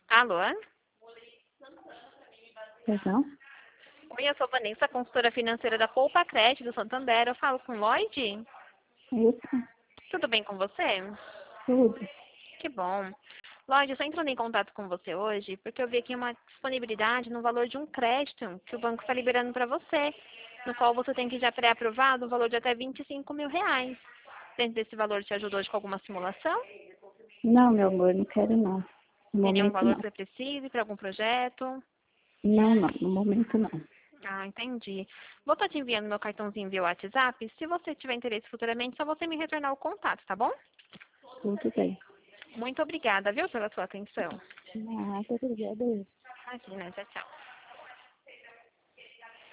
Alô? Perdão? Oi, eu sou Vanessa, consultora financeira da Poupa Crédito do Santander. Eu falo com o Lloyd? Isso, Tudo bem com você? tudo. Que bom. Lloyd, eu estou entrando em contato com você hoje porque eu vi aqui uma disponibilidade no valor de um crédito que o banco está liberando para você, no qual você tem que já pré-aprovado o valor de até R$ 25.000. Dentro desse valor te ajudou com alguma simulação? Não, meu amor, não quero não. No Tem nenhum momento valor que não. você precise para algum projeto? Não, não, no momento não. Ah, entendi. Vou estar te enviando meu cartãozinho via WhatsApp. Se você tiver interesse futuramente, só você me retornar o contato, tá bom? Tudo bem. Muito obrigada, viu, pela sua atenção. Nada, obrigada. Imagina, tchau, tchau.